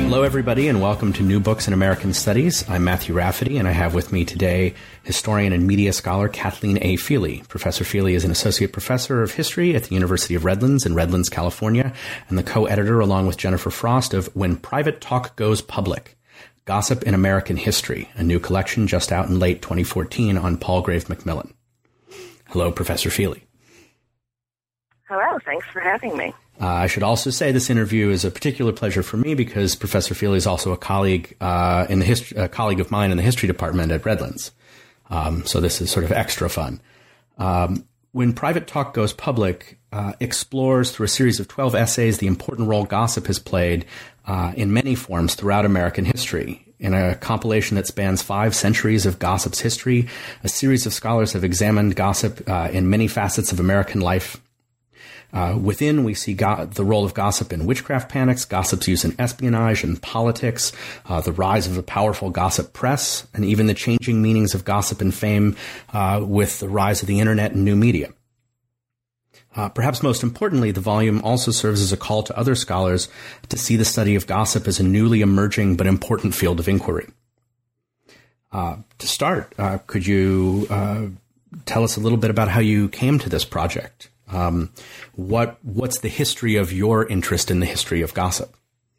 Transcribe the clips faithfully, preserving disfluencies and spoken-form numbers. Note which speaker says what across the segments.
Speaker 1: Hello, everybody, and welcome to New Books in American Studies. I'm Matthew Rafferty, and I have with me today historian and media scholar Kathleen A. Feely. Professor Feely is an associate professor of history at the University of Redlands in Redlands, California, and the co-editor, along with Jennifer Frost, of When Private Talk Goes Public, Gossip in American History, a new collection just out in late twenty fourteen on Palgrave Macmillan. Hello, Professor Feely.
Speaker 2: Hello, thanks for having me.
Speaker 1: Uh, I should also say this interview is a particular pleasure for me because Professor Feely is also a colleague uh, in the history, a colleague of mine in the history department at Redlands. Um, so this is sort of extra fun. Um, When Private Talk Goes Public uh, explores through a series of twelve essays the important role gossip has played uh, in many forms throughout American history. In a compilation that spans five centuries of gossip's history, a series of scholars have examined gossip uh, in many facets of American life. Uh, within, we see go- the role of gossip in witchcraft panics, gossip's use in espionage and politics, uh, the rise of a powerful gossip press, and even the changing meanings of gossip and fame uh, with the rise of the internet and new media. Uh, perhaps most importantly, the volume also serves as a call to other scholars to see the study of gossip as a newly emerging but important field of inquiry. Uh, to start, uh, could you uh, tell us a little bit about how you came to this project? Um, what what's the history of your interest in the history of gossip?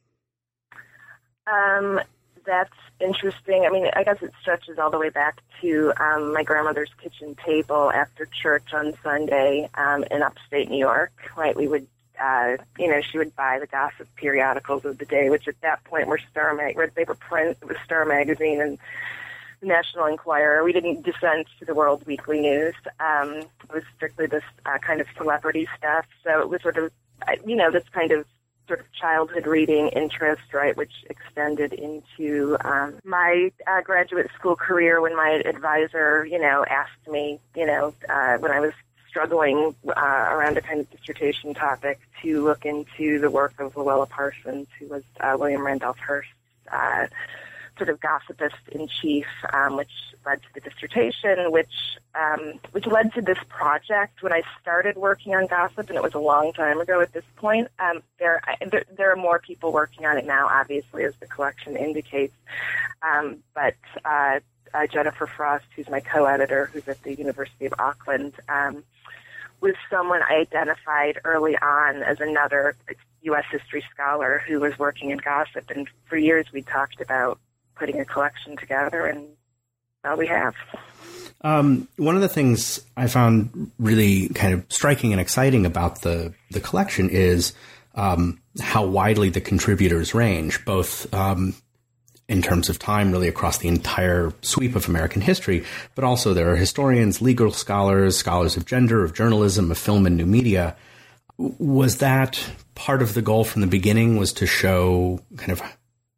Speaker 2: Um, that's interesting. I mean, I guess it stretches all the way back to um, my grandmother's kitchen table after church on Sunday um, in upstate New York. Right, we would, uh, you know, she would buy the gossip periodicals of the day, which at that point were Star Mag. They were print. It was Star Magazine and National Enquirer. We didn't descend to the World Weekly News. Um, it was strictly this uh, kind of celebrity stuff. So it was sort of, you know, this kind of sort of childhood reading interest, right, which extended into um, my uh, graduate school career when my advisor, you know, asked me, you know, uh, when I was struggling uh, around a kind of dissertation topic to look into the work of Luella Parsons, who was uh, William Randolph Hearst's uh, sort of gossipist in chief, um, which led to the dissertation, which um, which led to this project. When I started working on gossip, and it was a long time ago at this point, um, there, there there are more people working on it now, obviously, as the collection indicates. Um, but uh, uh, Jennifer Frost, who's my co-editor, who's at the University of Auckland, um, was someone I identified early on as another U S history scholar who was working in gossip, and for years we talked about putting a collection together, and now we have.
Speaker 1: Um, one of the things I found really kind of striking and exciting about the, the collection is um, how widely the contributors range, both um, in terms of time, really across the entire sweep of American history, but also there are historians, legal scholars, scholars of gender, of journalism, of film and new media. Was that part of the goal from the beginning, was to show kind of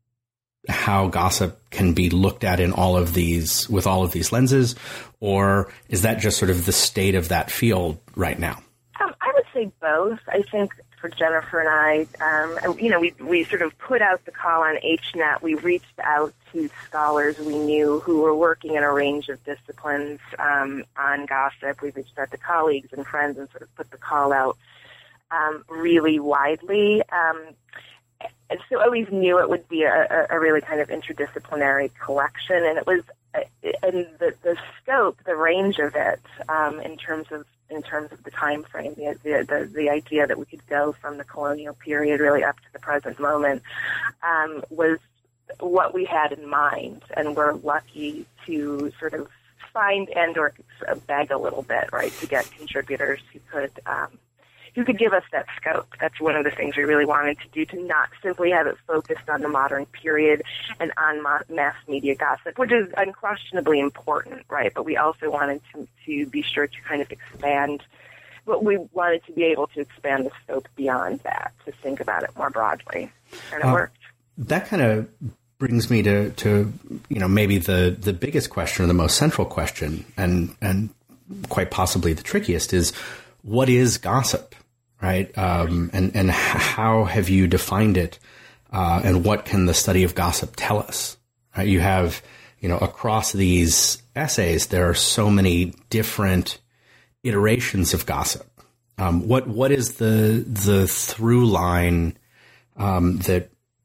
Speaker 1: how gossip can be looked at in all of these, with all of these lenses, or is that just sort of the state of that field right now?
Speaker 2: Um, I would say both. I think for Jennifer and I, um, you know, we we sort of put out the call on H net. We reached out to scholars we knew who were working in a range of disciplines um, on gossip. We reached out to colleagues and friends and sort of put the call out um, really widely. Um, And so I always knew it would be a, a really kind of interdisciplinary collection, and it was, and the, the scope, the range of it, um, in terms of in terms of the time frame, the, the the idea that we could go from the colonial period really up to the present moment, um, was what we had in mind, and we're lucky to sort of find and or beg a little bit, right, to get contributors who could. Um, who could give us that scope. That's one of the things we really wanted to do, to not simply have it focused on the modern period and on ma- mass media gossip, which is unquestionably important, right? But we also wanted to, to be sure to kind of expand, but we wanted to be able to expand the scope beyond that, to think about it more broadly. And it uh, worked.
Speaker 1: That kind of brings me to, to, you know, maybe the, the biggest question, or the most central question, and, and quite possibly the trickiest, is what is gossip? Right. Um, and, and how have you defined it? Uh, and what can the study of gossip tell us? Right? You have, you know, across these essays, there are so many different iterations of gossip. Um, what, what is the, the through line, um, that,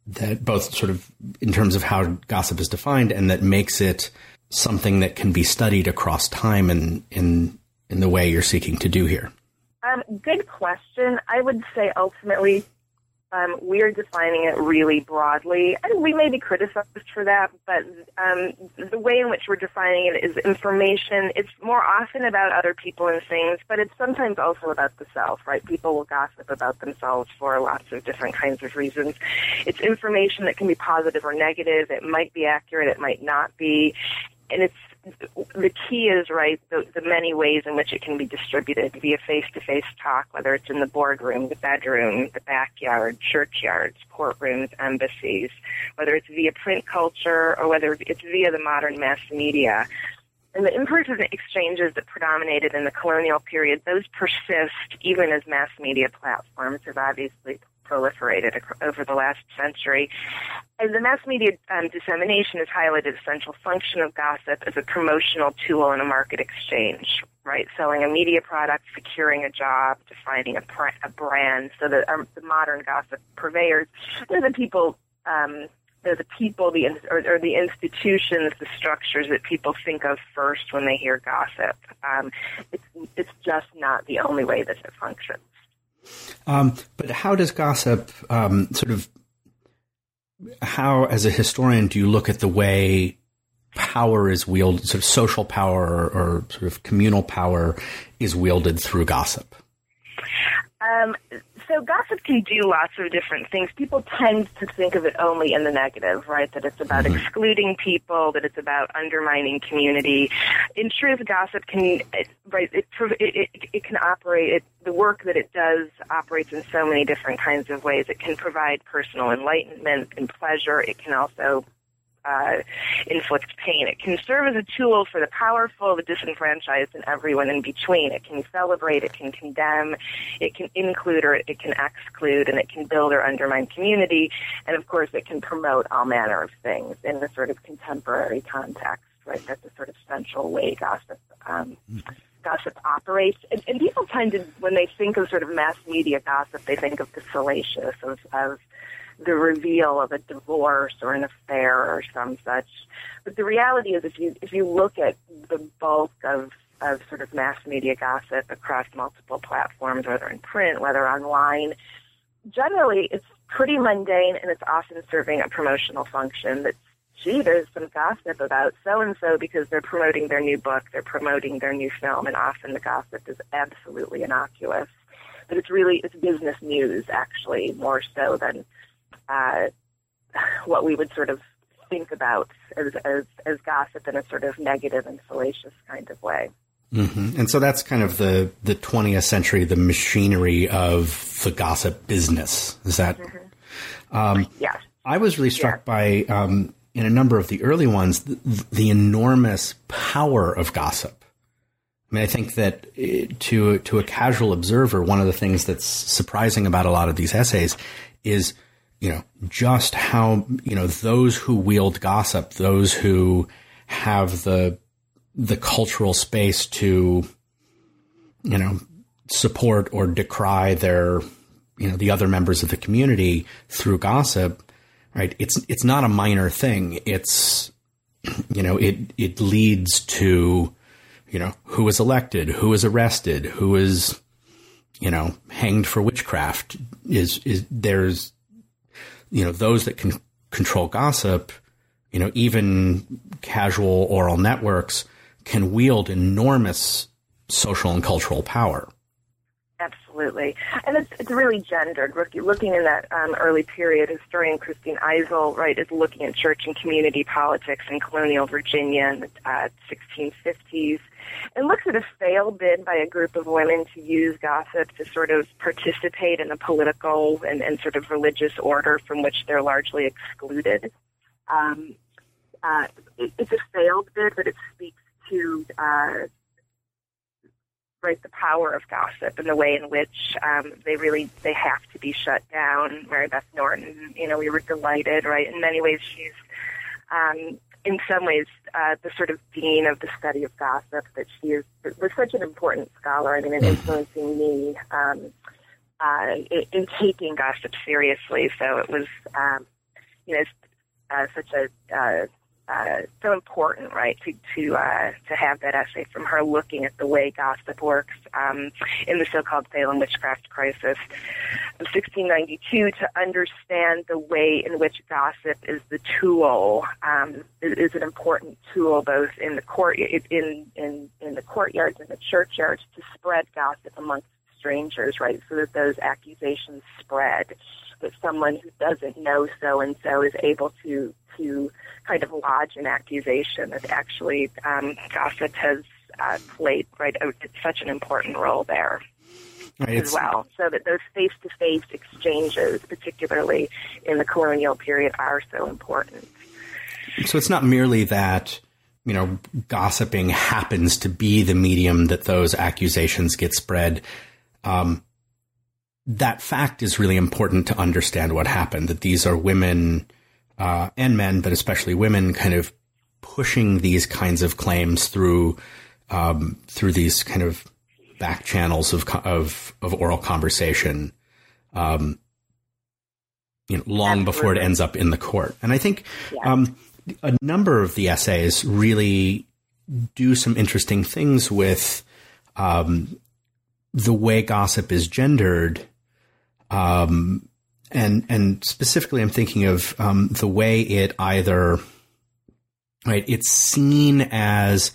Speaker 1: that both sort of in terms of how gossip is defined and that makes it something that can be studied across time in, in, in the way you're seeking to do here?
Speaker 2: Um, good question. I would say ultimately um, we're defining it really broadly, and we may be criticized for that, but um, the way in which we're defining it is information. It's more often about other people and things, but it's sometimes also about the self, right? People will gossip about themselves for lots of different kinds of reasons. It's information that can be positive or negative. It might be accurate. It might not be. And it's the key is, right, the, the many ways in which it can be distributed via face-to-face talk, whether it's in the boardroom, the bedroom, the backyard, churchyards, courtrooms, embassies, whether it's via print culture or whether it's via the modern mass media. And the in-person exchanges that predominated in the colonial period, those persist even as mass media platforms have obviously proliferated over the last century. And the mass media um, dissemination has highlighted the central function of gossip as a promotional tool in a market exchange, right? Selling a media product, securing a job, defining a, pr- a brand. So that um, the modern gossip purveyors, they're the people, um, they're the people, the or, or the institutions, the structures that people think of first when they hear gossip. Um, it's it's just not the only way that it functions.
Speaker 1: Um, but how does gossip um, sort of, how, as a historian, do you look at the way power is wielded, sort of social power or, or sort of communal power is wielded through gossip?
Speaker 2: Um, so gossip can do lots of different things. People tend to think of it only in the negative, right? That it's about mm-hmm. excluding people, that it's about undermining community. In truth, gossip can, right? It it, it, it can operate. It, the work that it does operates in so many different kinds of ways. It can provide personal enlightenment and pleasure. It can also Uh, inflict pain. It can serve as a tool for the powerful, the disenfranchised, and everyone in between. It can celebrate, it can condemn, it can include or it can exclude, and it can build or undermine community. And of course, it can promote all manner of things in the sort of contemporary context, right? That's the sort of central way gossip um, gossip operates. And, and people tend to, when they think of sort of mass media gossip, they think of the salacious, of, of the reveal of a divorce or an affair or some such. But the reality is, if you if you look at the bulk of, of sort of mass media gossip across multiple platforms, whether in print, whether online, generally it's pretty mundane and it's often serving a promotional function. That, gee, there's some gossip about so-and-so because they're promoting their new book, they're promoting their new film, and often the gossip is absolutely innocuous. But it's really, it's business news, actually, more so than Uh, what we would sort of think about as, as as gossip in a sort of negative and salacious kind of way.
Speaker 1: Mm-hmm. And so that's kind of the, the twentieth century, the machinery of the gossip business. Is that?
Speaker 2: Mm-hmm.
Speaker 1: Um,
Speaker 2: yes.
Speaker 1: I was really struck yeah. by, um, in a number of the early ones, the, the enormous power of gossip. I mean, I think that to to a casual observer, one of the things that's surprising about a lot of these essays is, you know, just how, you know, those who wield gossip, those who have the, the cultural space to, you know, support or decry their, you know, the other members of the community through gossip, right? It's, it's not a minor thing. It's, you know, it, it leads to, you know, who is elected, who is arrested, who is, you know, hanged for witchcraft. Is, is, there's, you know, those that can control gossip, you know, even casual oral networks can wield enormous social and cultural power.
Speaker 2: Absolutely. And it's, it's really gendered. Looking in that um, early period, historian Christine Eisel, right, is looking at church and community politics in colonial Virginia in the uh, sixteen fifties, and looks at a failed bid by a group of women to use gossip to sort of participate in the political and, and sort of religious order from which they're largely excluded. Um, uh, it, it's a failed bid, but it speaks to uh, right the power of gossip and the way in which um, they really they have to be shut down. Mary Beth Norton, you know, we were delighted, right? In many ways, she's um, in some ways, uh, the sort of dean of the study of gossip, that she is was such an important scholar, I mean, in influencing me um, uh, in, in taking gossip seriously. So it was, um, you know, uh, such a uh, uh, so important, right, to to uh, to have that essay from her looking at the way gossip works um, in the so-called Salem witchcraft crisis of sixteen ninety-two, to understand the way in which gossip is the tool, um, is, is an important tool both in the court in in in the courtyards and the churchyards to spread gossip amongst strangers, right, so that those accusations spread, that someone who doesn't know so-and-so is able to to kind of lodge an accusation that actually um, gossip has uh, played, right, it's such an important role there right, as well. So that those face-to-face exchanges, particularly in the colonial period, are so important.
Speaker 1: So it's not merely that, you know, gossiping happens to be the medium that those accusations get spread. Um, that fact is really important to understand what happened, that these are women uh, and men, but especially women, kind of pushing these kinds of claims through um, through these kind of back channels of of, of oral conversation, um, you know, long Absolutely. Before it ends up in the court. And I think yeah. um, a number of the essays really do some interesting things with um, the way gossip is gendered. Um, and, and specifically I'm thinking of, um, the way it either, right, it's seen as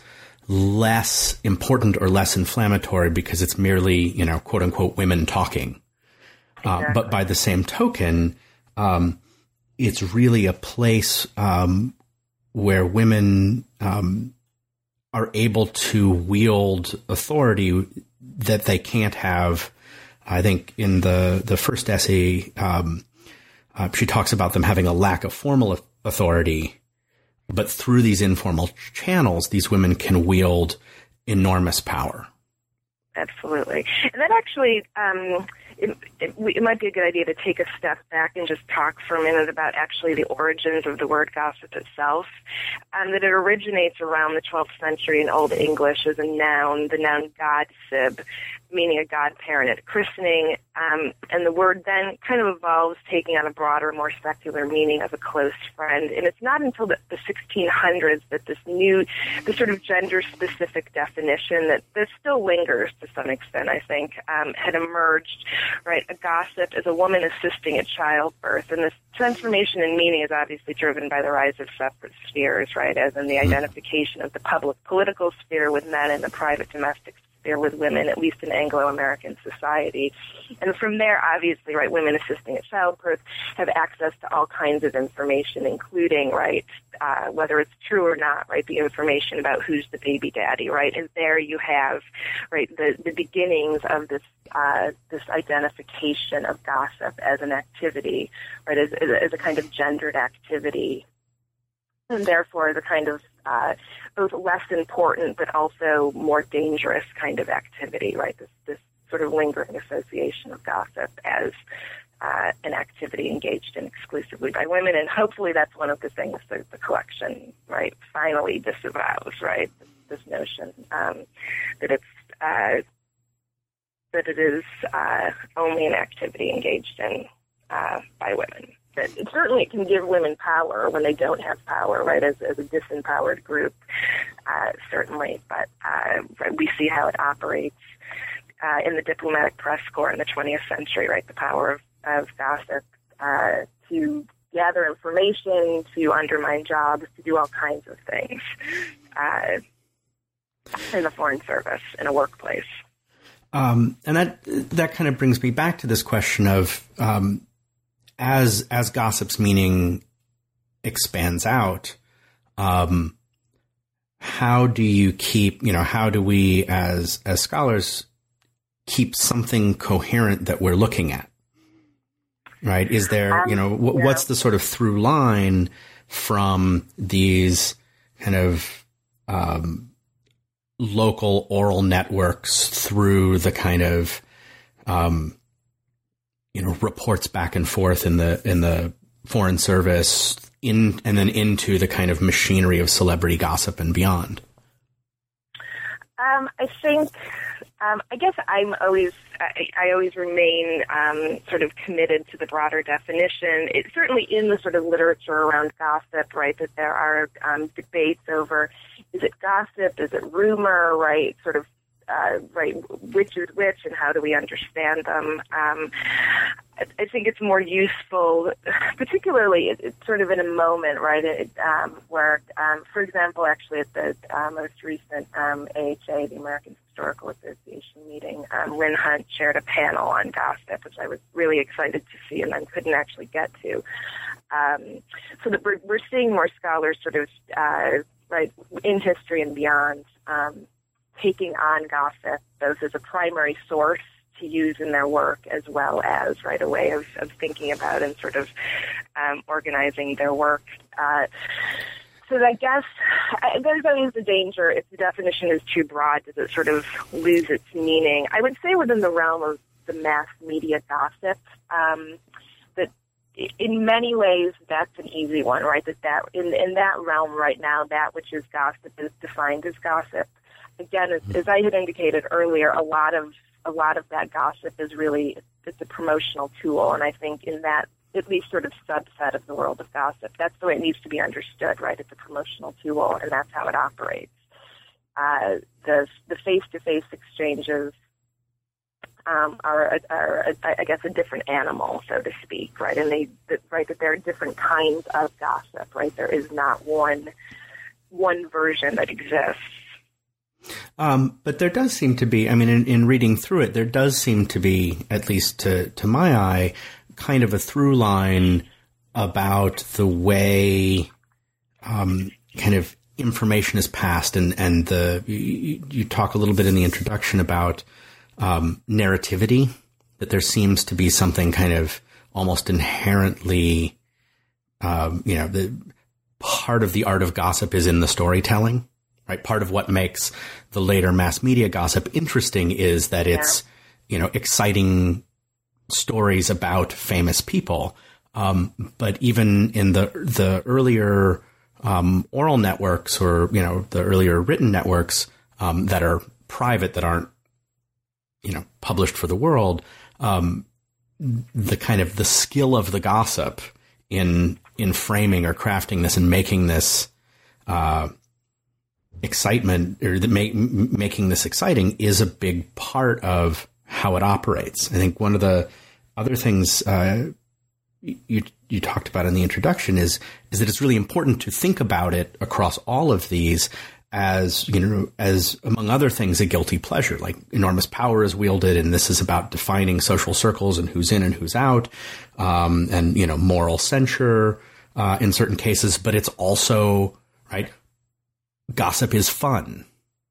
Speaker 1: less important or less inflammatory because it's merely, you know, quote unquote, women talking. Exactly. Uh, but by the same token, um, it's really a place, um, where women, um, are able to wield authority that they can't have. I think in the, the first essay, um, uh, she talks about them having a lack of formal authority, but through these informal channels, these women can wield enormous power.
Speaker 2: Absolutely. And that actually, um, it, it, it might be a good idea to take a step back and just talk for a minute about actually the origins of the word gossip itself. Um, that it originates around the twelfth century in Old English as a noun, the noun godsib, meaning a godparent at christening, um, and the word then kind of evolves, taking on a broader, more secular meaning of a close friend. And it's not until the, the sixteen hundreds that this new, this sort of gender-specific definition that this still lingers to some extent, I think, um, had emerged, right? A gossip is a woman assisting at childbirth, and this transformation in meaning is obviously driven by the rise of separate spheres, right, as in the identification of the public political sphere with men and the private domestic sphere with women, at least in Anglo-American society. And from there, obviously, right, women assisting at childbirth have access to all kinds of information, including, right, uh, whether it's true or not, right, the information about who's the baby daddy, right, and there you have, right, the, the beginnings of this uh, this identification of gossip as an activity, right, as, as a kind of gendered activity, and therefore as a kind of uh, both less important but also more dangerous kind of activity, right, this, this sort of lingering association of gossip as uh, an activity engaged in exclusively by women. And hopefully that's one of the things that the collection, right, finally disavows, right, this, this notion um, that it's uh, that it is uh, only an activity engaged in uh, by women. That it certainly can give women power when they don't have power, right, as, as a disempowered group, uh, certainly. But uh, right, we see how it operates uh, in the diplomatic press corps in the twentieth century, right, the power of, of gossip uh, to gather information, to undermine jobs, to do all kinds of things uh, in the Foreign Service, in a workplace.
Speaker 1: Um, and that that kind of brings me back to this question of um, as as gossip's meaning expands out, um, how do you keep, you know, how do we as as scholars keep something coherent that we're looking at? Right? Is there, um, you know, w- yeah. what's the sort of through line from these kind of um, local oral networks through the kind of, um, you know, reports back and forth in the, in the Foreign Service in, and then into the kind of machinery of celebrity gossip and beyond?
Speaker 2: Um, I think, Um, I guess I'm always, I, I always remain um, sort of committed to the broader definition. It's certainly in the sort of literature around gossip, right, that there are um, debates over, is it gossip, is it rumor, right, sort of, uh, right, which is which and how do we understand them. Um, I, I think it's more useful, particularly it, it's sort of in a moment, right, it, um, where, um, for example, actually at the uh, most recent um, A H A, the American Historical Association meeting, um, Lynn Hunt chaired a panel on gossip, which I was really excited to see and then couldn't actually get to. Um, so that we're, we're seeing more scholars sort of, uh, right, in history and beyond, um, taking on gossip, both as a primary source to use in their work as well as, right, a way of, of thinking about and sort of um, organizing their work. Uh, so I guess I, there's always the danger if the definition is too broad, does it sort of lose its meaning? I would say within the realm of the mass media gossip, um, that in many ways that's an easy one, right? That, that in, in that realm right now, that which is gossip is defined as gossip. Again, as, as I had indicated earlier, a lot of a lot of that gossip is really it's a promotional tool, and I think in that at least sort of subset of the world of gossip, that's the way it needs to be understood, right? It's a promotional tool, and that's how it operates. Uh, the the face-to-face exchanges um, are, are, I guess, a different animal, so to speak, right? And they right that there are different kinds of gossip, right? There is not one one version that exists.
Speaker 1: Um, but there does seem to be, I mean, in, in reading through it, there does seem to be, at least to, to my eye, kind of a through line about the way um, kind of information is passed. And, and the you, you talk a little bit in the introduction about um, narrativity, that there seems to be something kind of almost inherently, um, you know, the part of the art of gossip is in the storytelling. Right. Part of what makes the later mass media gossip interesting is that it's, yeah. you know, exciting stories about famous people. Um, but even in the the earlier um, oral networks or, you know, the earlier written networks um, that are private, that aren't, you know, published for the world, um, the kind of the skill of the gossip in in framing or crafting this and making this uh excitement or the make, making this exciting is a big part of how it operates. I think one of the other things uh, you you talked about in the introduction is is that it's really important to think about it across all of these as, you know, as among other things, a guilty pleasure. Like enormous power is wielded, and this is about defining social circles and who's in and who's out, um, and, you know, moral censure uh, in certain cases. But it's also, right, gossip is fun.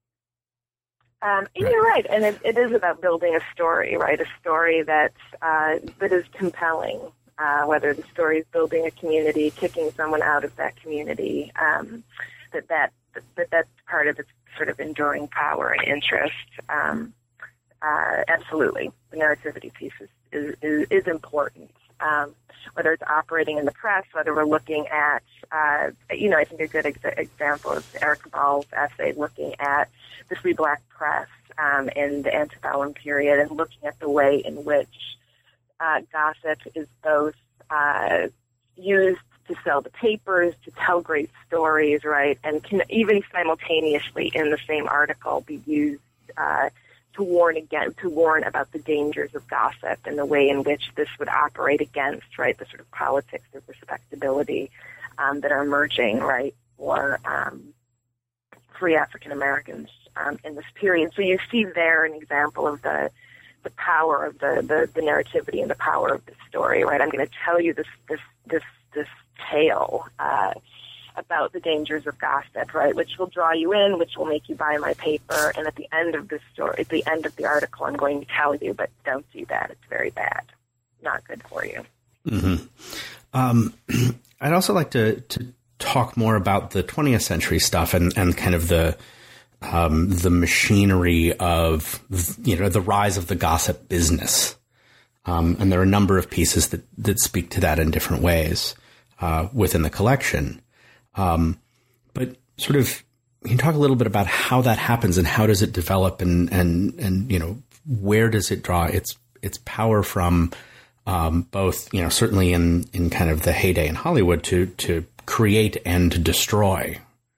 Speaker 2: Um, you're right, and it, it is about building a story, right? A story that uh, that is compelling. Uh, whether the story is building a community, kicking someone out of that community, um, that that that that's part of its sort of enduring power and interest. Um, uh, absolutely, the narrativity piece is is, is, is important. Um, whether it's operating in the press, whether we're looking at, uh, you know, I think a good ex- example is Eric Ball's essay looking at the Free Black Press um, in the antebellum period and looking at the way in which uh, gossip is both uh, used to sell the papers, to tell great stories, right, and can even simultaneously in the same article be used uh, to warn again, to warn about the dangers of gossip and the way in which this would operate against, right, the sort of politics of respectability um, that are emerging, right, for um, free African Americans um, in this period. So you see there an example of the the power of the, the, the narrativity and the power of the story, right? I'm going to tell you this this this this tale uh, about the dangers of gossip, right, which will draw you in, which will make you buy my paper, and at the end of the story, at the end of the article, I'm going to tell you, but don't do that. It's very bad. Not good for you.
Speaker 1: Mm-hmm. Um, I'd also like to, to talk more about the twentieth century stuff and, and kind of the um, the machinery of, you know, the rise of the gossip business. Um, and there are a number of pieces that, that speak to that in different ways uh, within the collection. Um, but sort of can you talk a little bit about how that happens and how does it develop and, and, and, you know, where does it draw its, its power from, um, both, you know, certainly in, in kind of the heyday in Hollywood to, to create and to destroy?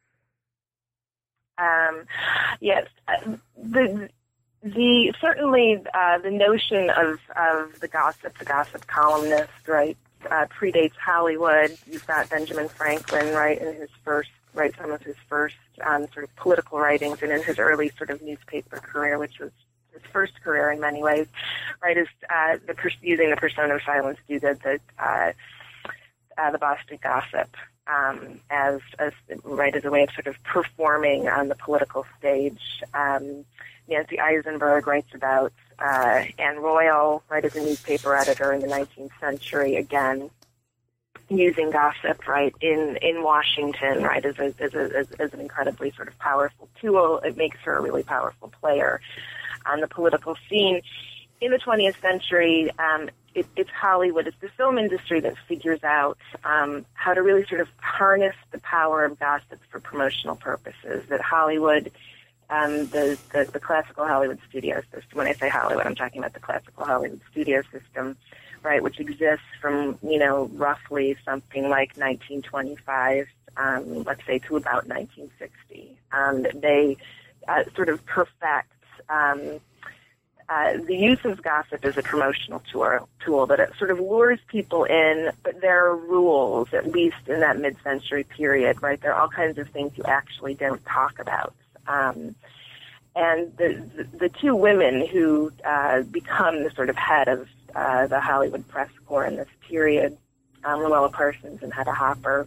Speaker 2: Um, yes, the, the, certainly, uh, the notion of, of the gossip, the gossip columnist, right, uh, predates Hollywood. You've got Benjamin Franklin, right, in his first, right, some of his first, um, sort of political writings and in his early sort of newspaper career, which was his first career in many ways, right, is, uh, the, using the persona of Silas Dogood, the, uh, uh, the Boston Gossip. Um, as, as right as a way of sort of performing on the political stage. Um, Nancy Eisenberg writes about uh, Anne Royal, right, as a newspaper editor in the nineteenth century, again using gossip, right, in, in Washington, right, as, a, as, a, as, as an incredibly sort of powerful tool. It makes her a really powerful player on the political scene. In the twentieth century, um, it, it's Hollywood, it's the film industry that figures out um, how to really sort of harness the power of gossip for promotional purposes. That Hollywood, um, the, the, the classical Hollywood studio system, when I say Hollywood, I'm talking about the classical Hollywood studio system, right, which exists from, you know, roughly something like nineteen twenty-five, um, let's say, to about nineteen sixty. Um, they uh, sort of perfect um Uh, the use of gossip as a promotional tool, tool that it sort of lures people in, but there are rules, at least in that mid-century period, right? There are all kinds of things you actually don't talk about. Um, and the, the the two women who uh, become the sort of head of uh, the Hollywood press corps in this period, um, Luella Parsons and Hedda Hopper,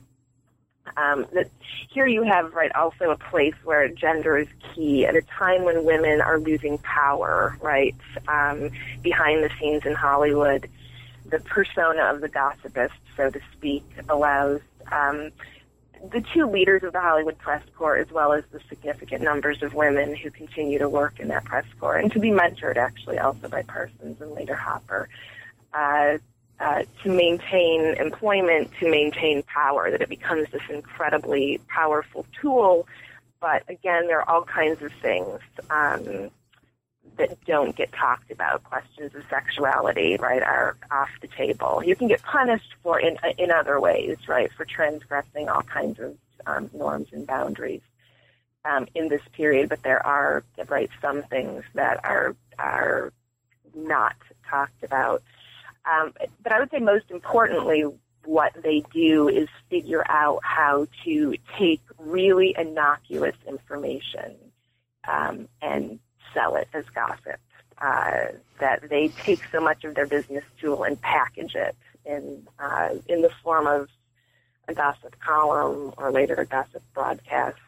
Speaker 2: Um, that here you have, right, also a place where gender is key at a time when women are losing power, right, um, behind the scenes in Hollywood. The persona of the gossipist, so to speak, allows um, the two leaders of the Hollywood press corps, as well as the significant numbers of women who continue to work in that press corps, and to be mentored, actually, also by Parsons and later Hopper, uh, Uh, to maintain employment, to maintain power, that it becomes this incredibly powerful tool. But again, there are all kinds of things um, that don't get talked about. Questions of sexuality, right, are off the table. You can get punished for in in other ways, right, for transgressing all kinds of um, norms and boundaries um, in this period. But there are, right, some things that are are not talked about. Um, but I would say most importantly, what they do is figure out how to take really innocuous information um, and sell it as gossip. Uh, that they take so much of their business tool and package it in uh, in the form of a gossip column or later a gossip broadcast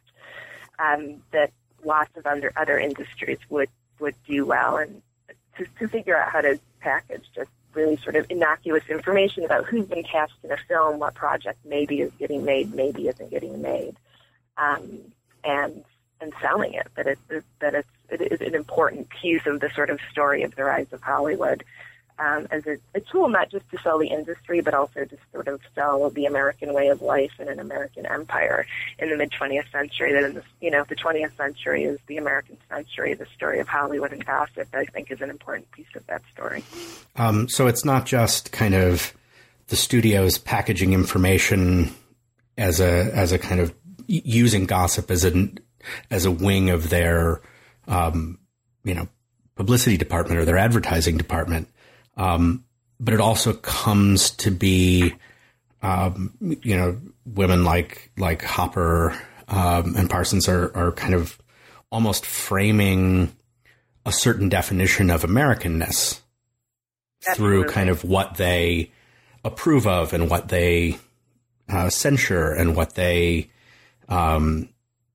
Speaker 2: um, that lots of under, other industries would, would do well. And to, to figure out how to package just really sort of innocuous information about who's been cast in a film, what project maybe is getting made, maybe isn't getting made, um, and and selling it. That it that it's it is an important piece of the sort of story of the rise of Hollywood um, as a, a tool, not just to sell the industry, but also to sort of sell the American way of life and an American empire in the mid twentieth century. That in the, you know, if the twentieth century is the American century, the story of Hollywood and gossip, I think, is an important piece of that story.
Speaker 1: Um, so it's not just kind of the studios packaging information as a as a kind of using gossip as a as a wing of their um, you know publicity department or their advertising department. Um, but it also comes to be, um, you know, women like, like Hopper, um, and Parsons are, are kind of almost framing a certain definition of Americanness Absolutely. Through kind of what they approve of and what they, uh, censure and what they, um,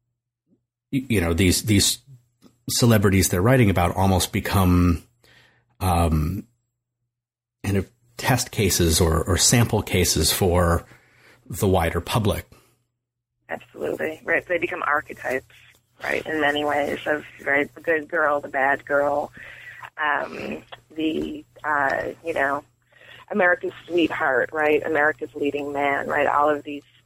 Speaker 1: you know, these, these celebrities they're writing about almost become, um, kind of test cases or, or sample cases for the wider public.
Speaker 2: Absolutely. Right. They become archetypes, right, in many ways of, right, the good girl, the bad girl, um, the, uh, you know, America's sweetheart, right, America's leading man, right, all of these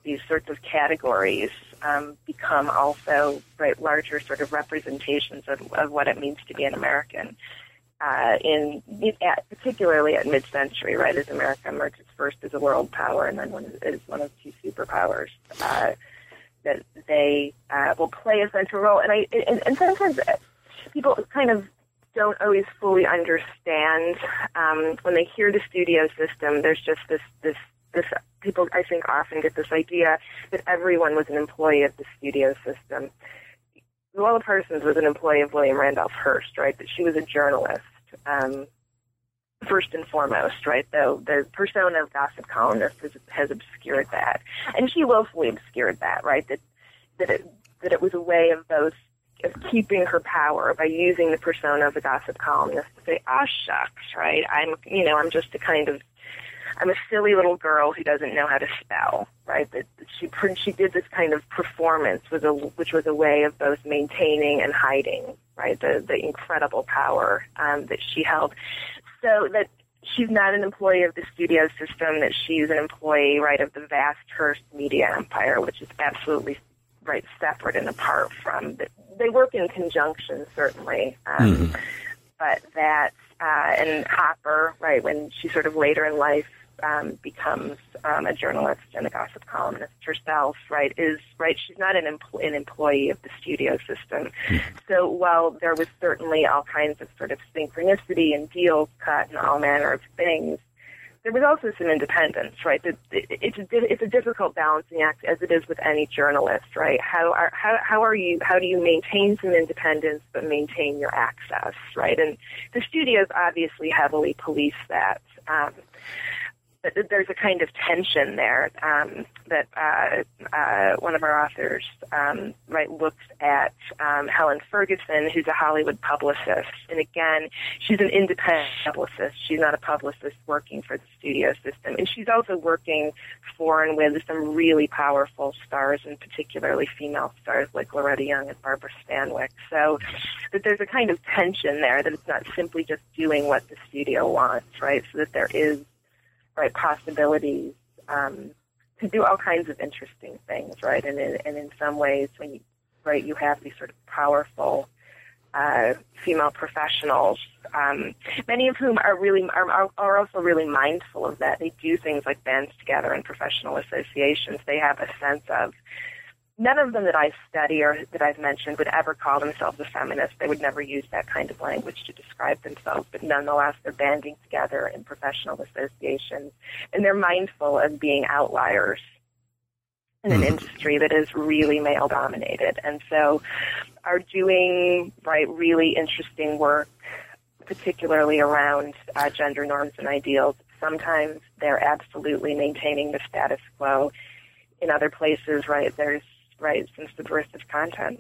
Speaker 2: these sorts of categories um, become also right larger sort of representations of, of what it means to be an American. Uh, in at, particularly at mid-century, right, as America emerges first as a world power and then one is one of two superpowers, uh, that they uh, will play a central role. And I and, and sometimes people kind of don't always fully understand um, when they hear the studio system. There's just this this this people I think often get this idea that everyone was an employee of the studio system. Luella Parsons was an employee of William Randolph Hearst, right? That she was a journalist, um, first and foremost, right? Though the persona of gossip columnist has, has obscured that, and she willfully obscured that, right? That that it that it was a way of both of keeping her power by using the persona of the gossip columnist to say, "Ah, shucks, right? I'm, you know, I'm just a kind of I'm a silly little girl who doesn't know how to spell," right? That she she did this kind of performance, was a, which was a way of both maintaining and hiding, right? The the incredible power um, that she held. So that she's not an employee of the studio system; that she's an employee, right, of the vast Hearst media empire, which is absolutely right separate and apart from. The, they work in conjunction, certainly, um, mm-hmm. but that uh, and Hopper, right, when she sort of later in life. Um, becomes um, a journalist and a gossip columnist herself, right, is, right, she's not an, empl- an employee of the studio system. Mm-hmm. So while there was certainly all kinds of sort of synchronicity and deals cut and all manner of things, there was also some independence, right? It's a, it's a difficult balancing act, as it is with any journalist, right? How are, how, how are you, how do you maintain some independence but maintain your access, right? And the studios obviously heavily police that. Um, But there's a kind of tension there um, that uh, uh, one of our authors um, right looks at um, Helen Ferguson, who's a Hollywood publicist, and again, she's an independent publicist. She's not a publicist working for the studio system, and she's also working for and with some really powerful stars, and particularly female stars like Loretta Young and Barbara Stanwyck. So that there's a kind of tension there, that it's not simply just doing what the studio wants, right? So that there is right possibilities um, to do all kinds of interesting things, right? And in, and in some ways, when you, right, you have these sort of powerful uh, female professionals, um, many of whom are really are, are also really mindful of that. They do things like bands together in professional associations. They have a sense of. None of them that I study or that I've mentioned would ever call themselves a feminist. They would never use that kind of language to describe themselves, but nonetheless, they're banding together in professional associations, and they're mindful of being outliers in an mm-hmm. industry that is really male-dominated, and so are doing right really interesting work, particularly around uh, gender norms and ideals. Sometimes they're absolutely maintaining the status quo. In other places, right, there's right, some subversive content.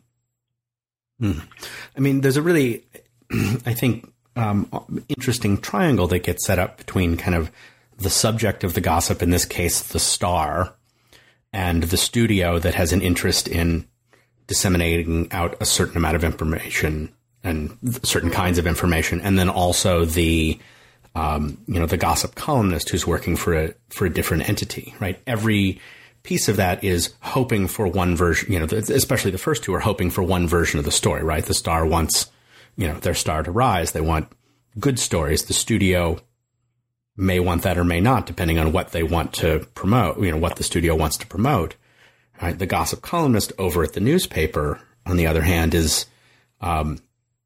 Speaker 1: Hmm. I mean, there's a really, I think, um, interesting triangle that gets set up between kind of the subject of the gossip, in this case, the star, and the studio that has an interest in disseminating out a certain amount of information and certain kinds of information, and then also the, um, you know, the gossip columnist who's working for a for a different entity, right? Every piece of that is hoping for one version, you know, especially the first two are hoping for one version of the story, right? The star wants, you know, their star to rise. They want good stories. The studio may want that or may not, depending on what they want to promote, you know, what the studio wants to promote. Right? The gossip columnist over at the newspaper, on the other hand, is, um,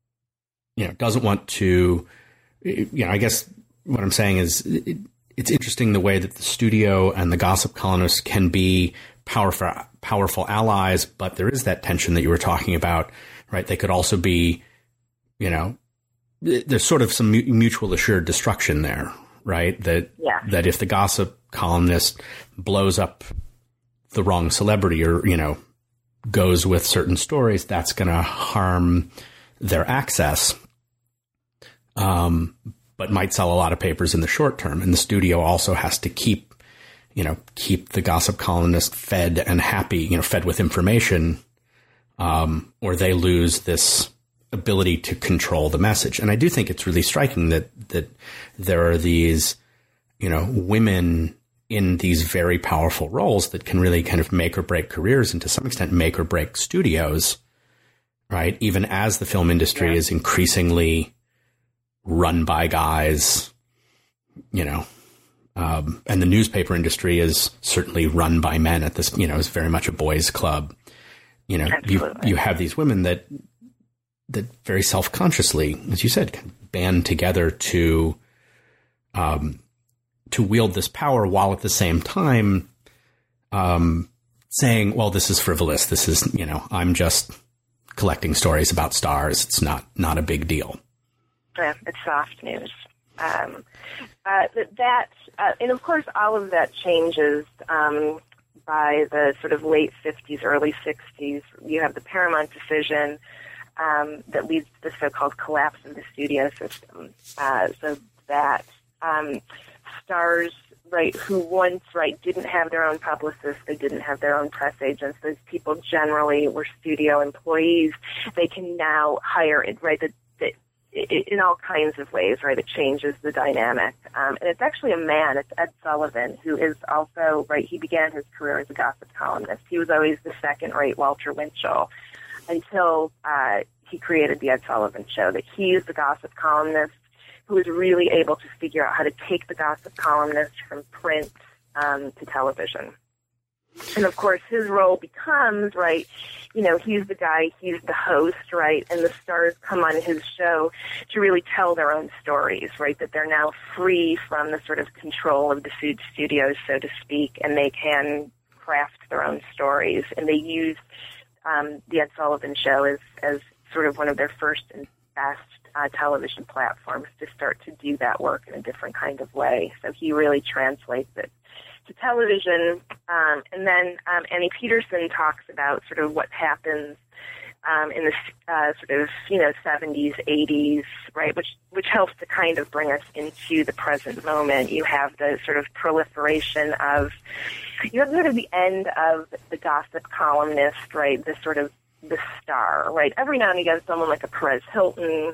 Speaker 1: you know, doesn't want to, you know, I guess what I'm saying is, it, it's interesting the way that the studio and the gossip columnist can be powerful, powerful allies, but there is that tension that you were talking about, right? They could also be, you know, there's sort of some mutual assured destruction there, right? That,
Speaker 2: yeah.
Speaker 1: that if the gossip columnist blows up the wrong celebrity or, you know, goes with certain stories, that's going to harm their access. Um, but might sell a lot of papers in the short term. And the studio also has to keep, you know, keep the gossip columnist fed and happy, you know, fed with information, um, or they lose this ability to control the message. And I do think it's really striking that, that there are these, you know, women in these very powerful roles that can really kind of make or break careers and to some extent make or break studios, right? Even as the film industry yeah. is increasingly run by guys, you know, um, and the newspaper industry is certainly run by men at this, you know, it's very much a boys' club. You know, you, you have these women that, that very self-consciously, as you said, can band together to, um, to wield this power while at the same time, um, saying, well, this is frivolous. This is, you know, I'm just collecting stories about stars. It's not, not a big deal.
Speaker 2: Yeah, it's soft news. Um, uh, that, uh, and of course, all of that changes, um, by the sort of late fifties, early sixties. You have the Paramount decision, um, that leads to the so-called collapse of the studio system. Uh, so that, um, stars, right, who once, right, didn't have their own publicists, they didn't have their own press agents, those people generally were studio employees, they can now hire it, right, the, the, in all kinds of ways, right, it changes the dynamic. Um, and it's actually a man, it's Ed Sullivan, who is also, right, he began his career as a gossip columnist. He was always the second-rate Walter Winchell until uh, he created the Ed Sullivan Show, that he is the gossip columnist who is really able to figure out how to take the gossip columnist from print um, to television. And, of course, his role becomes, right, you know, he's the guy, he's the host, right, and the stars come on his show to really tell their own stories, right, that they're now free from the sort of control of the food studios, so to speak, and they can craft their own stories. And they use um, the Ed Sullivan Show as, as sort of one of their first and best uh, television platforms to start to do that work in a different kind of way. So he really translates it to television. Um, and then um, Annie Peterson talks about sort of what happens um, in the uh, sort of, you know, seventies, eighties, right, which which helps to kind of bring us into the present moment. You have the sort of proliferation of, you have sort of the end of the gossip columnist, right, the sort of the star, right. Every now and again, someone like a Perez Hilton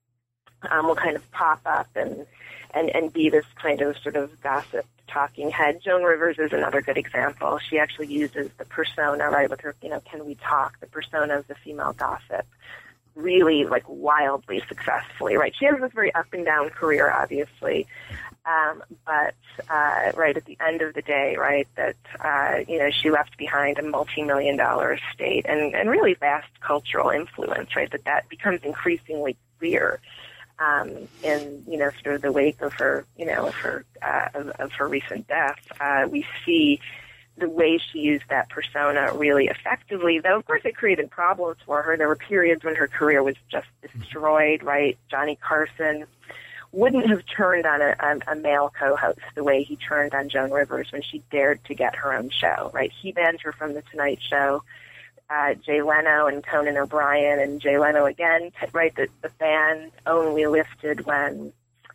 Speaker 2: um, will kind of pop up and, and, and be this kind of sort of gossip talking head. Joan Rivers is another good example. She actually uses the persona, right, with her, you know, Can We Talk, the persona of the female gossip, really, like, wildly successfully, right? She has this very up and down career, obviously, um, but, uh, right, at the end of the day, right, that, uh, you know, she left behind a multi-million dollar estate and, and really vast cultural influence, right, that that becomes increasingly clear Um, in, you know, sort of the wake of her, you know, of her, uh, of, of her recent death. Uh, we see the way she used that persona really effectively, though, of course, it created problems for her. There were periods when her career was just destroyed, right? Johnny Carson wouldn't have turned on a, a, a male co-host the way he turned on Joan Rivers when she dared to get her own show, right? He banned her from The Tonight Show. Uh, Jay Leno and Conan O'Brien and Jay Leno again, right, the, the ban only lifted when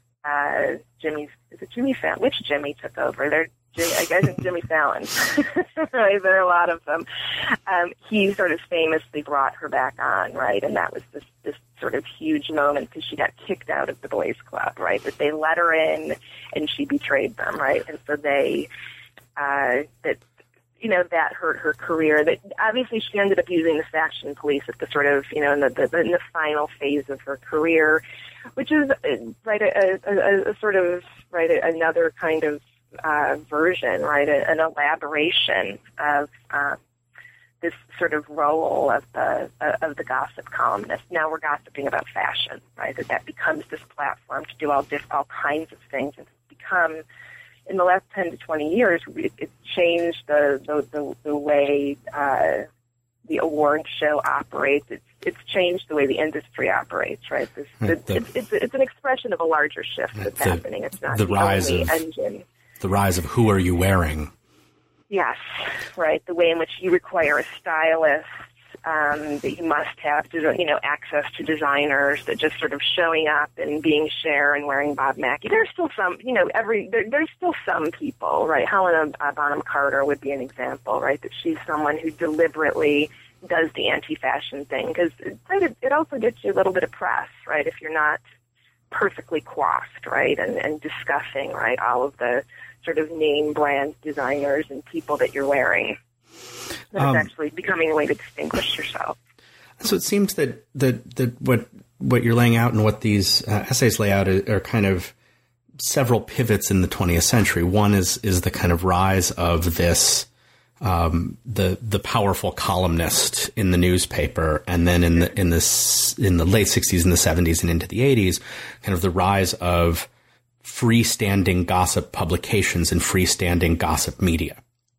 Speaker 2: uh, Jimmy, is it Jimmy Fallon? Which Jimmy took over? They're, I guess it's Jimmy Fallon. Right, there are a lot of them. Um, he sort of famously brought her back on, right, and that was this, this sort of huge moment because she got kicked out of the boys' club, right, that they let her in and she betrayed them, right, and so they, uh, that, you know, that hurt her career. That obviously she ended up using the faction police at the sort of, you know, in the, the in the final phase of her career, which is right a, a, a sort of right a, another kind of uh, version, right, a, an elaboration of uh, this sort of role of the uh, of the gossip columnist. Now we're gossiping about fashion, right? That that becomes this platform to do all diff, all kinds of things and become. In the last ten to twenty years, it, it's changed the the, the, the way uh, the award show operates. It's it's changed the way the industry operates. Right, this,
Speaker 1: right the,
Speaker 2: it's, it's it's an expression of a larger shift that's the, happening. It's not
Speaker 1: the,
Speaker 2: the
Speaker 1: rise
Speaker 2: only
Speaker 1: of
Speaker 2: engine.
Speaker 1: The rise of who are you wearing?
Speaker 2: Yes, right. The way in which you require a stylist. Um, that you must have, to, you know, access to designers, that just sort of showing up and being Cher and wearing Bob Mackie. There's still some, you know, every there, there's still some people, right? Helena uh, Bonham Carter would be an example, right? That she's someone who deliberately does the anti-fashion thing because right, it, it also gets you a little bit of press, right? If you're not perfectly coiffed, right, and, and discussing, right, all of the sort of name brand designers and people that you're wearing. That um, it's actually becoming a way to distinguish yourself.
Speaker 1: So it seems that, that, that what what you're laying out and what these uh, essays lay out are, are kind of several pivots in the twentieth century. One is is the kind of rise of this um, the the powerful columnist in the newspaper, and then in the in this in the late sixties and the seventies and into the eighties, kind of the rise of freestanding gossip publications and freestanding gossip media.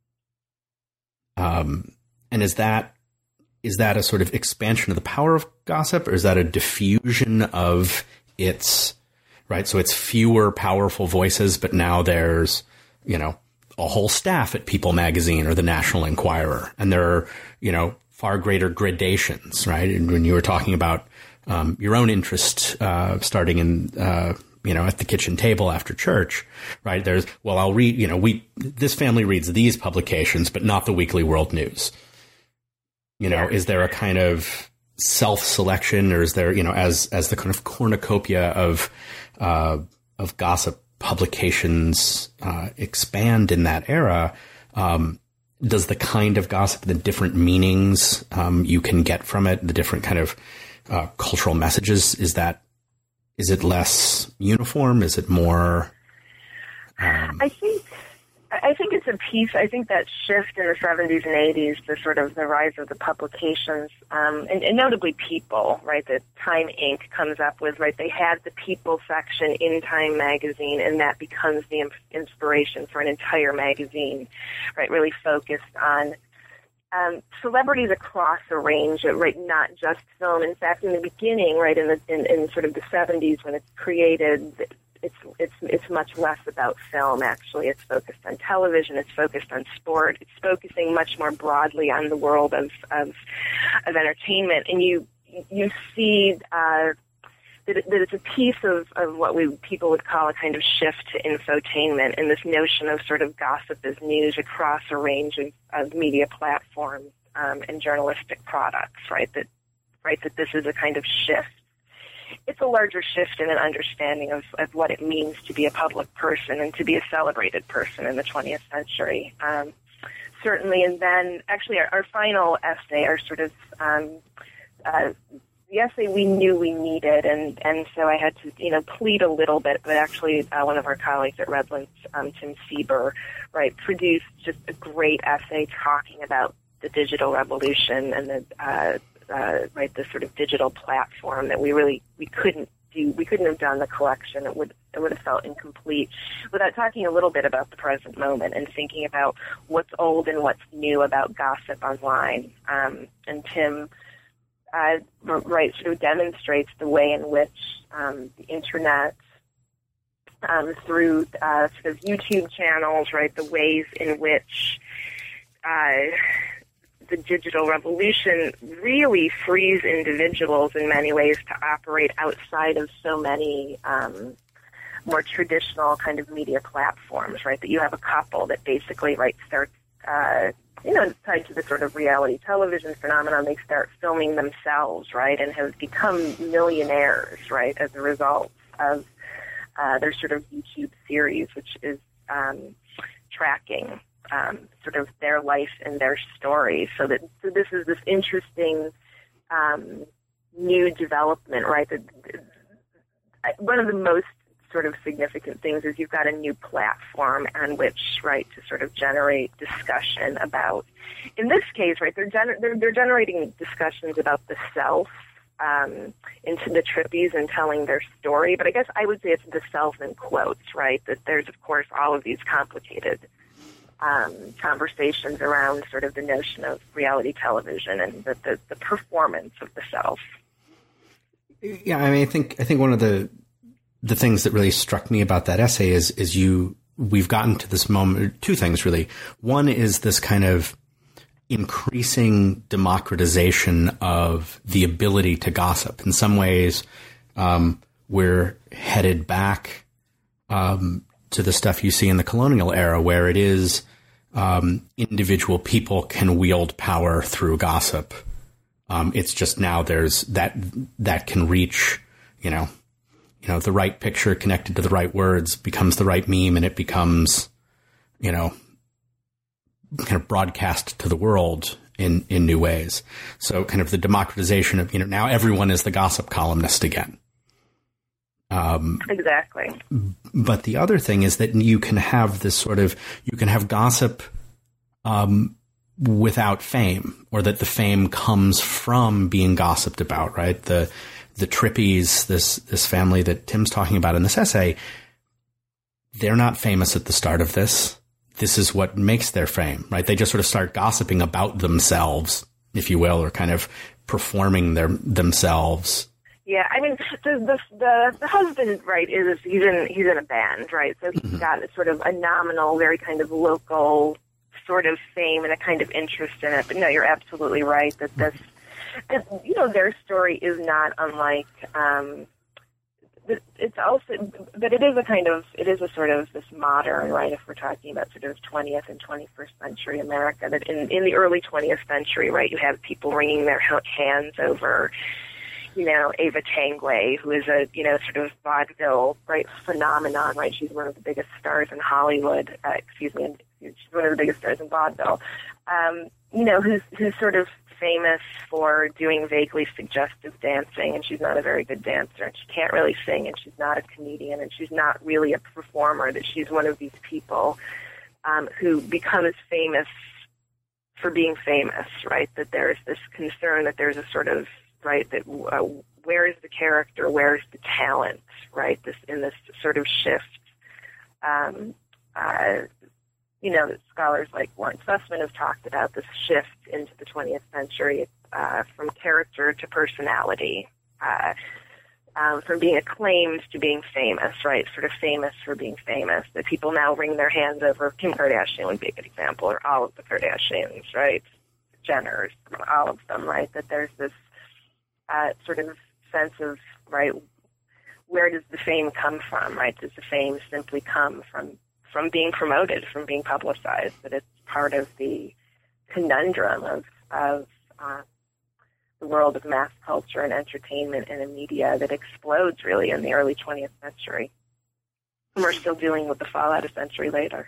Speaker 1: Um, and is that is that a sort of expansion of the power of gossip, or is that a diffusion of its, right? So it's fewer powerful voices, but now there's, you know, a whole staff at People Magazine or the National Enquirer, and there are, you know, far greater gradations, right? And when you were talking about um, your own interest uh, starting in, uh, you know, at the kitchen table after church, right? There's, well, I'll read, you know, we, this family reads these publications, but not the Weekly World News. You know, is there a kind of self-selection, or is there, you know, as, as the kind of cornucopia of, uh, of gossip publications, uh, expand in that era, um, does the kind of gossip, the different meanings, um, you can get from it, the different kind of, uh, cultural messages, is that, is it less uniform? Is it more, um,
Speaker 2: I think, I think it's a piece. I think that shift in the seventies and eighties, the sort of the rise of the publications, um, and, and notably People, right, that Time Incorporated comes up with, right, they had the People section in Time magazine, and that becomes the inspiration for an entire magazine, right, really focused on um, celebrities across a range, right, not just film. In fact, in the beginning, right, in, the, in, in sort of the seventies when it's created, It's it's it's much less about film, actually. It's focused on television. It's focused on sport. It's focusing much more broadly on the world of of, of entertainment. And you you see uh, that, it, that it's a piece of, of what we people would call a kind of shift to infotainment, and this notion of sort of gossip as news across a range of, of media platforms um, and journalistic products. Right, that right that this is a kind of shift. It's a larger shift in an understanding of, of what it means to be a public person and to be a celebrated person in the twentieth century. Um, certainly, and then actually our, our final essay, our sort of um, uh, the essay we knew we needed, and, and so I had to, you know, plead a little bit, but actually uh, one of our colleagues at Redlands, um, Tim Sieber, right, produced just a great essay talking about the digital revolution and the uh, Uh, right, this sort of digital platform that we really we couldn't do. We couldn't have done the collection. It would it would have felt incomplete without talking a little bit about the present moment and thinking about what's old and what's new about gossip online. Um, and Tim, uh, right, sort of demonstrates the way in which um, the internet, um, through uh, sort of YouTube channels, right, the ways in which Uh, the digital revolution really frees individuals in many ways to operate outside of so many um, more traditional kind of media platforms, right? That you have a couple that basically, right, starts, uh, you know, tied to the sort of reality television phenomenon. They start filming themselves, right, and have become millionaires, right, as a result of uh, their sort of YouTube series, which is um, tracking Um, sort of their life and their story. So that so this is this interesting um, new development, right? That, that, one of the most sort of significant things is you've got a new platform on which, right, to sort of generate discussion about. In this case, right, they're gener- they're, they're generating discussions about the self um, into the trippies and telling their story. But I guess I would say it's the self in quotes, right? That there's of course all of these complicated Um, conversations around sort of the notion of reality television and the, the, the performance of the self.
Speaker 1: Yeah, I mean, I think I think one of the the things that really struck me about that essay is is you we've gotten to this moment. Two things really. One is this kind of increasing democratization of the ability to gossip. In some ways, um, we're headed back um, to the stuff you see in the colonial era, where it is um, individual people can wield power through gossip. Um, it's just now there's that that can reach, you know, you know, the right picture connected to the right words becomes the right meme, and it becomes you know, kind of broadcast to the world in, in new ways. So kind of the democratization of, you know, now everyone is the gossip columnist again. Um,
Speaker 2: exactly.
Speaker 1: But the other thing is that you can have this sort of, you can have gossip, um, without fame, or that the fame comes from being gossiped about, right? The, the Trippies, this, this family that Tim's talking about in this essay, they're not famous at the start of this. This is what makes their fame, right? They just sort of start gossiping about themselves, if you will, or kind of performing their themselves.
Speaker 2: Yeah, I mean, the the the, the husband, right, is he's in he's in a band, right? So he's mm-hmm. got a sort of a nominal, very kind of local sort of fame and a kind of interest in it. But no, you're absolutely right that this, that, you know, their story is not unlike. Um, It's also, but it is a kind of, it is a sort of this modern, right, if we're talking about sort of twentieth and twenty-first century America, that in, in the early twentieth century, right, you have people wringing their hands over, you know, Ava Tanguay, who is a, you know, sort of vaudeville, right, phenomenon, right, she's one of the biggest stars in Hollywood, uh, excuse me, she's one of the biggest stars in vaudeville, um, you know, who's, who's sort of famous for doing vaguely suggestive dancing, and she's not a very good dancer, and she can't really sing, and she's not a comedian, and she's not really a performer, that she's one of these people um, who becomes famous for being famous, right? That there's this concern that there's a sort of, right, that uh, where is the character, where is the talent, right, this in this sort of shift. Um, uh, You know, that scholars like Lawrence Sussman have talked about this shift into the twentieth century uh, from character to personality, uh, um, from being acclaimed to being famous, right? Sort of famous for being famous. That people now wring their hands over. Kim Kardashian would be a good example, or all of the Kardashians, right? Jenners, all of them, right? That there's this uh, sort of sense of, right, where does the fame come from, right? Does the fame simply come from from being promoted, from being publicized, that it's part of the conundrum of, of uh, the world of mass culture and entertainment and in media that explodes really in the early twentieth century. And we're still dealing with the fallout a century later.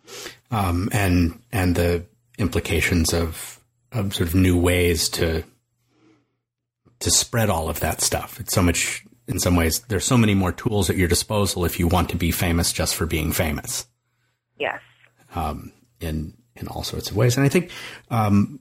Speaker 1: Um, and and the implications of, of sort of new ways to to spread all of that stuff. It's so much, in some ways, there's so many more tools at your disposal if you want to be famous just for being famous.
Speaker 2: Yes.
Speaker 1: Um, in, in all sorts of ways. And I think, um,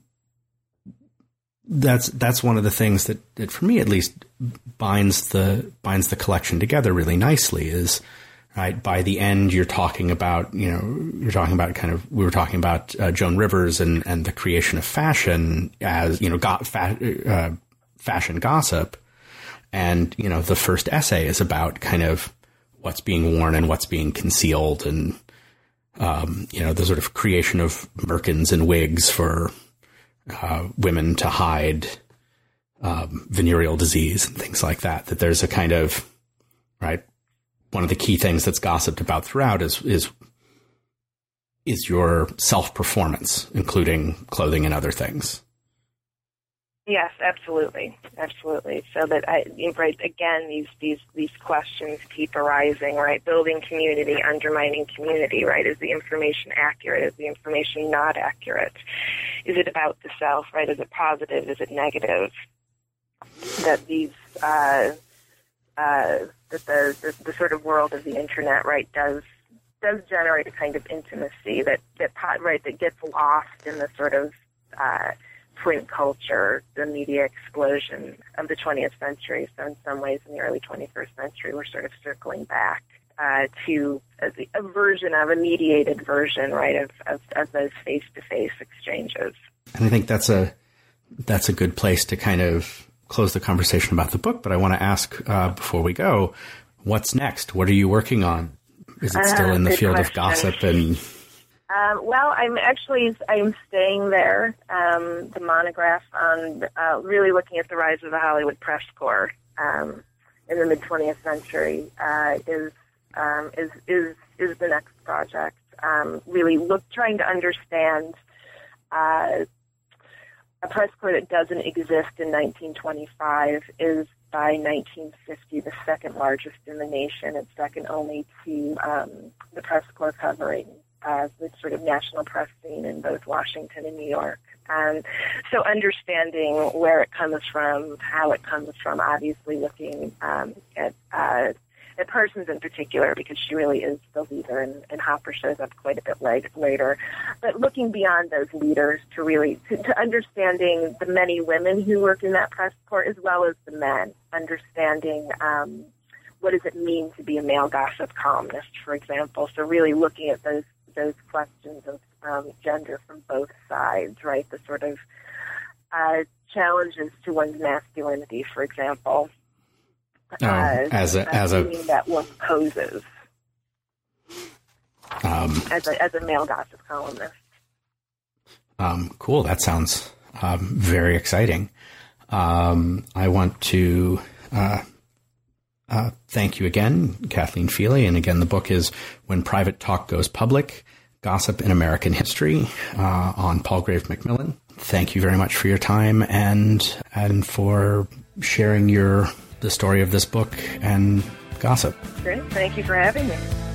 Speaker 1: that's, that's one of the things that, that for me at least binds the, binds the collection together really nicely is, right, by the end you're talking about, you know, you're talking about kind of, we were talking about, uh, Joan Rivers and, and the creation of fashion as, you know, got fa- uh, fashion gossip. And, you know, the first essay is about kind of what's being worn and what's being concealed and, Um, you know, the sort of creation of merkins and wigs for uh, women to hide um, venereal disease and things like that. That there's a kind of, right, one of the key things that's gossiped about throughout is is is your self-performance, including clothing and other things.
Speaker 2: Yes, absolutely, absolutely. So that I, right again, these these these questions keep arising. Right, building community, undermining community. Right, is the information accurate? Is the information not accurate? Is it about the self? Right, is it positive? Is it negative? That these uh, uh, that the, the the sort of world of the internet, right, does does generate a kind of intimacy that that right that gets lost in the sort of uh, print culture, the media explosion of the twentieth century. So in some ways, in the early twenty-first century, we're sort of circling back uh, to a, a version of, a mediated version, right, of, of, of those face-to-face exchanges.
Speaker 1: And I think that's a that's a good place to kind of close the conversation about the book. But I want to ask uh, before we go, what's next? What are you working on? Is it still uh, in the field question. of gossip and...
Speaker 2: Um, well, I'm actually I'm staying there. Um, the monograph on uh, really looking at the rise of the Hollywood press corps um, in the mid twentieth century uh, is um, is is is the next project. Um, really, look trying to understand uh, a press corps that doesn't exist in nineteen twenty-five is by nineteen fifty the second largest in the nation. It's second only to um, the press corps covering uh, the sort of national press scene in both Washington and New York. Um, so understanding where it comes from, how it comes from, obviously looking um, at uh, at Parsons in particular, because she really is the leader, and, and Hopper shows up quite a bit late, later. But looking beyond those leaders to really to, to understanding the many women who work in that press corps, as well as the men, understanding um, what does it mean to be a male gossip columnist, for example. So really looking at those those questions of um, gender from both sides, right? The sort of uh, challenges to one's masculinity, for example.
Speaker 1: Oh, uh, as a as a
Speaker 2: that one poses
Speaker 1: um,
Speaker 2: as a as a male gossip columnist.
Speaker 1: Um, cool. That sounds um, very exciting. Um, I want to uh, uh, thank you again, Kathleen Feely. And again, the book is When Private Talk Goes Public: Gossip in American History, uh, on Palgrave Macmillan. Thank you very much for your time and and for sharing your the story of this book and gossip.
Speaker 2: Great. Thank you for having me.